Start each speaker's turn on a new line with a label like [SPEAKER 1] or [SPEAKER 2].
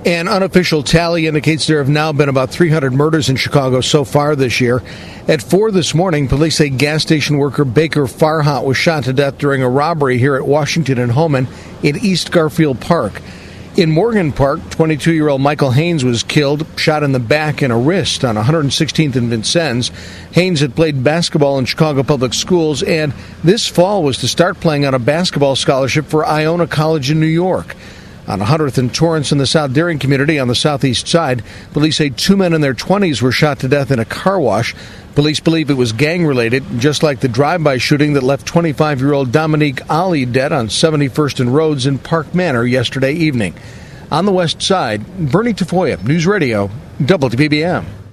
[SPEAKER 1] An unofficial tally indicates there have now been about 300 murders in Chicago so far this year. At 4 this morning, police say gas station worker Baker Farhat was shot to death during a robbery here at Washington and Homan in East Garfield Park. In Morgan Park, 22-year-old Michael Haynes was killed, shot in the back and a wrist on 116th and Vincennes. Haynes had played basketball in Chicago Public Schools and this fall was to start playing on a basketball scholarship for Iona College in New York. On 100th and Torrance in the South Daring community on the southeast side, police say 2 men in their 20s were shot to death in a car wash. Police believe it was gang-related, just like the drive-by shooting that left 25-year-old Dominique Ali dead on 71st and Rhodes in Park Manor yesterday evening. On the west side, Bernie Tafoya, News Radio, WPBM.